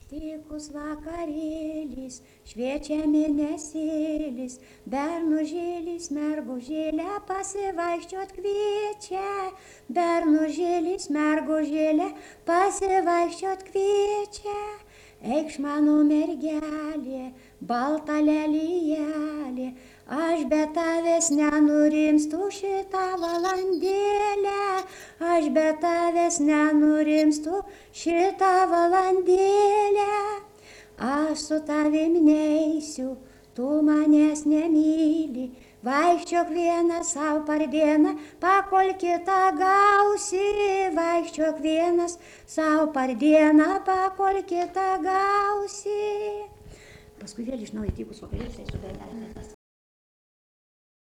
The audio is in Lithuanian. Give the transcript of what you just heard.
Tykus vakarėlis, šviečia mėnesėlis, bernužėlis mergužėlę pasivaikščiot kviečia. Bernužėlis mergužėlę pasivaikščiot kviečia. Eikš mano mergelė, balta lelijelė, aš be tavęs nenurimstu šitą valandėlę. Aš be tavęs nenurimstu šitą valandėlę. Aš su tavim neisiu, tu manęs nemyli. Vaikščiok vienas sau per dieną, pakol kitą gausi. Vaikščiok vienas sau per dieną, pakol kitą gausi. Paskui vėl iš naujo tykus vakarėlis, tai su bernelės.